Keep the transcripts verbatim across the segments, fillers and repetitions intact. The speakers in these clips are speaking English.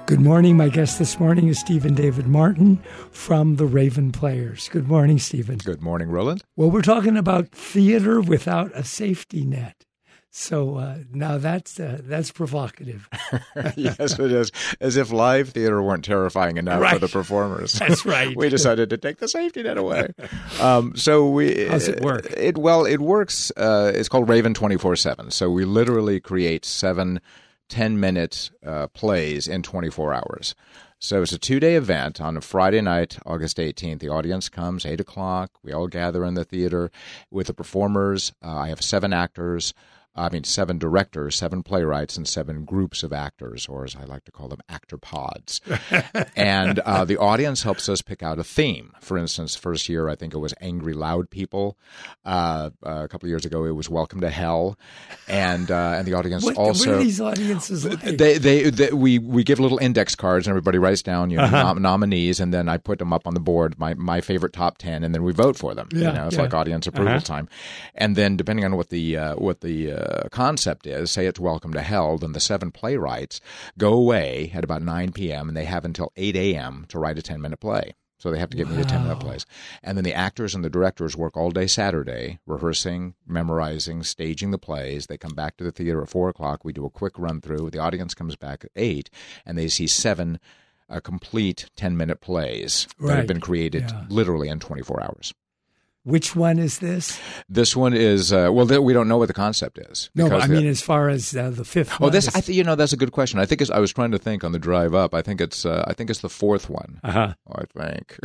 Good morning. My guest this morning is Stephen David Martin from the Raven Players. Good morning, Stephen. Good morning, Roland. Well, we're talking about theater without a safety net. So uh, now that's uh, that's provocative. Yes, it is. As if live theater weren't terrifying enough right. for the performers. That's right. We decided to take the safety net away. Um, so we. How's it work? It well, it works. Uh, it's called Raven twenty-four seven. So we literally create seven ten-minute uh, plays in twenty-four hours. So it's a two-day event on a Friday night, August eighteenth. The audience comes, eight o'clock. We all gather in the theater with the performers. Uh, I have seven actors. I mean, seven directors, seven playwrights, and seven groups of actors, or as I like to call them, actor pods. And uh, the audience helps us pick out a theme. For instance, first year, I think it was Angry Loud People. Uh, a couple of years ago, it was Welcome to Hell. And uh, and the audience what, also... What are these audiences like? They, they, they, we, we give little index cards, and everybody writes down you know, uh-huh. nom- nominees, and then I put them up on the board, my, my favorite top ten, and then we vote for them. Yeah, you know, it's yeah. like audience approval uh-huh. time. And then depending on what the uh, what the uh, Uh, concept is, say it's Welcome to Hell, then the seven playwrights go away at about nine p.m. and they have until eight a.m. to write a ten-minute play. So they have to get wow. me the ten-minute plays. And then the actors and the directors work all day Saturday, rehearsing, memorizing, staging the plays. They come back to the theater at four o'clock. We do a quick run-through. The audience comes back at eight, and they see seven uh, complete ten-minute plays right. that have been created yeah. literally in twenty-four hours. Which one is this? This one is, uh, well, th- we don't know what the concept is. No, but I mean, the, as far as uh, the fifth Oh, one. this, is... I think, you know, that's a good question. I think it's, I was trying to think on the drive up. I think it's, uh, I think it's the fourth one. Uh-huh. I think.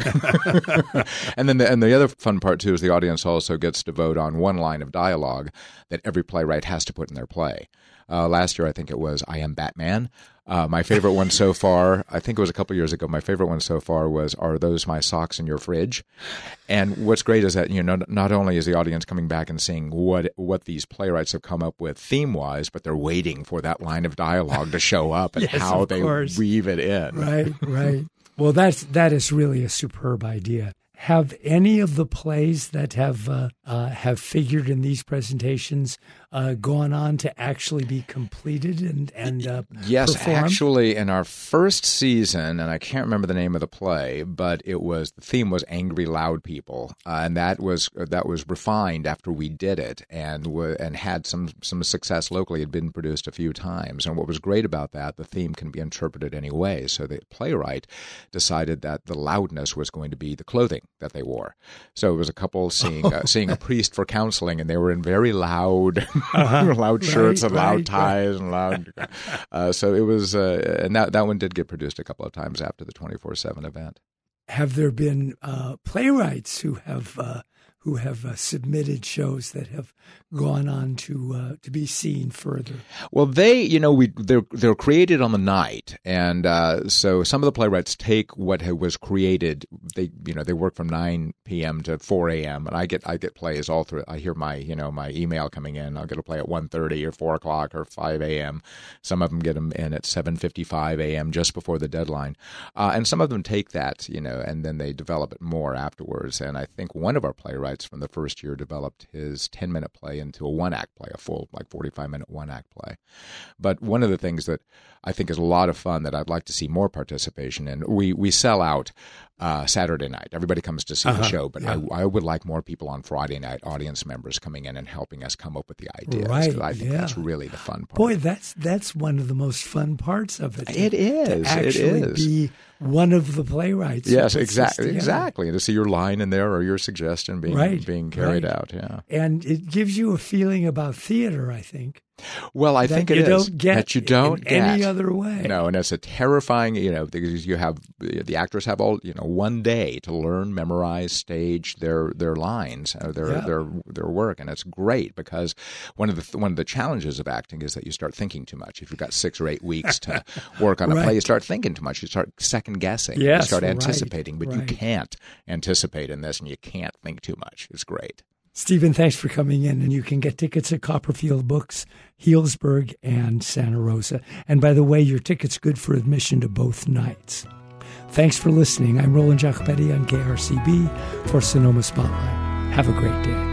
and then the, and the other fun part, too, is the audience also gets to vote on one line of dialogue that every playwright has to put in their play. Uh, last year, I think it was I Am Batman. Uh, my favorite one so far, I think it was a couple years ago, my favorite one so far was Are Those My Socks in Your Fridge? And what's great is that, you know, not, not only is the audience coming back and seeing what what these playwrights have come up with theme-wise, but they're waiting for that line of dialogue to show up and yes, how they course. weave it in. Right, right. Well, that's, that is really a superb idea. Have any of the plays that have uh, uh, have figured in these presentations uh, gone on to actually be completed and and uh, yes, performed? Actually, in our first season, and I can't remember the name of the play, but it was the theme was Angry Loud People, uh, and that was that was refined after we did it and w- and had some some success locally. It had been produced a few times, and what was great about that, the theme can be interpreted any way. So the playwright decided that the loudness was going to be the clothing that they wore. So it was a couple seeing uh, seeing a priest for counseling, and they were in very loud, uh-huh. loud shirts right, and loud right, ties right. and loud. Uh, so it was, uh, and that that one did get produced a couple of times after the twenty-four seven event. Have there been uh, playwrights who have uh, who have uh, submitted shows that have gone on to uh, to be seen further? Well, they, you know, we they're they're created on the night, and uh, so some of the playwrights take what was created. They, you know, they work from nine p.m. to four a.m. and I get I get plays all through. I hear my you know my email coming in. I'll get a play at one thirty or four o'clock or five a.m. Some of them get them in at seven fifty-five a.m. just before the deadline, uh, and some of them take that, you know, and then they develop it more afterwards. And I think one of our playwrights from the first year developed his ten-minute play into a one-act play, a full, like forty-five-minute one-act play. But one of the things that I think is a lot of fun that I'd like to see more participation in, we we sell out uh, Saturday night. Everybody comes to see uh-huh. the show, but yeah. I, I would like more people on Friday night, audience members coming in and helping us come up with the ideas. Right, I think yeah. that's really the fun part. Boy, that's that's one of the most fun parts of it. To, it is. To actually it is. be one of the playwrights. Yes, exactly, exactly. And to see your line in there or your suggestion being right, being carried right. out. Yeah, and it gives you a feeling about theater, I think. Well, I that think it you is don't get that you don't in get any other way. No, and it's a terrifying, you know, because you have the actors have all, you know, one day to learn, memorize, stage their their lines, or their yeah. their their work, and it's great because one of the one of the challenges of acting is that you start thinking too much. If you've got six or eight weeks to work on a right. play, you start thinking too much. You start second guessing. Yes, you start right, anticipating, but right. you can't anticipate in this, and you can't think too much. It's great. Stephen, thanks for coming in, and you can get tickets at Copperfield Books, Healdsburg, and Santa Rosa. And by the way, your ticket's good for admission to both nights. Thanks for listening. I'm Roland Jacopetti on K R C B for Sonoma Spotlight. Have a great day.